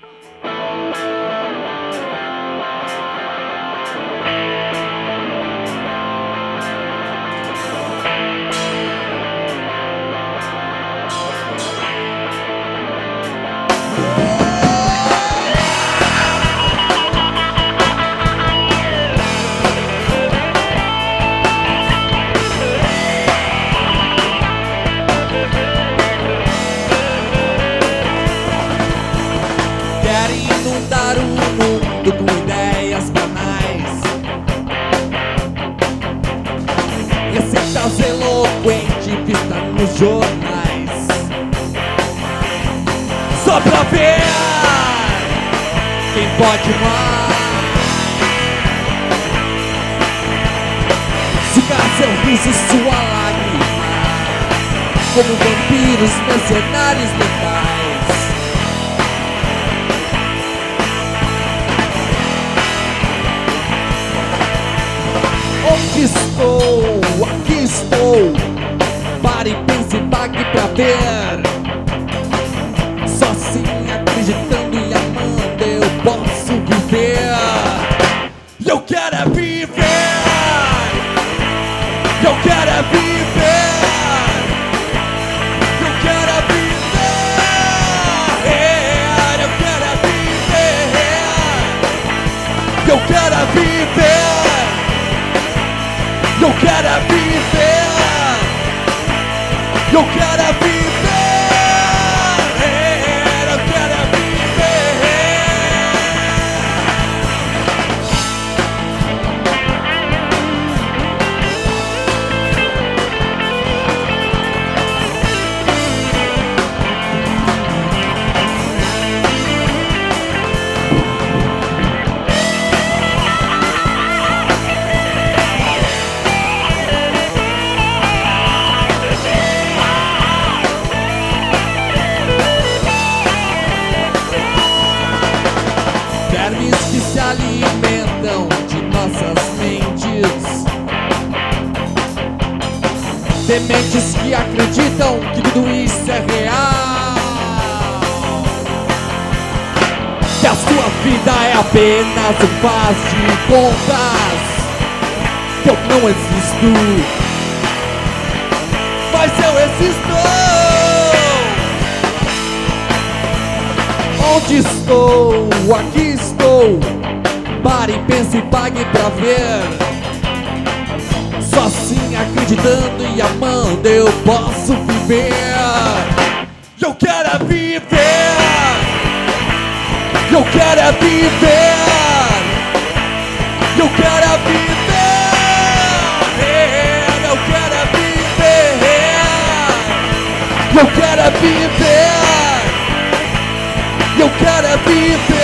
Querem inundar o mundo com ideias banais, receitas eloquentes vistas nos jornais, só pra ver quem pode mais. Sugar seu riso, sua lágrima, como vampiros mercenários letais. Onde estou? Aqui estou. Pare, pense, pague pra ver. Só assim, acreditando e amando, eu posso viver. Eu quero é viver. Eu quero é viver. Eu quero é viver. Eu quero é viver. Eu quero é viver. Eu quero é viver. Eu quero é viver. Eu quero é viver. Vermes que se alimentam de nossas mentes, dementes que acreditam que tudo isso é real, que a sua vida é apenas um faz de contas, que eu não existo, mas eu existo. Onde estou? Aqui estou. Pare, pense e pague pra ver. Só assim, acreditando e amando, eu posso viver. Eu quero é viver. Eu quero é viver. Eu quero é viver. Eu quero é viver. Eu quero é viver. Eu quero é viver.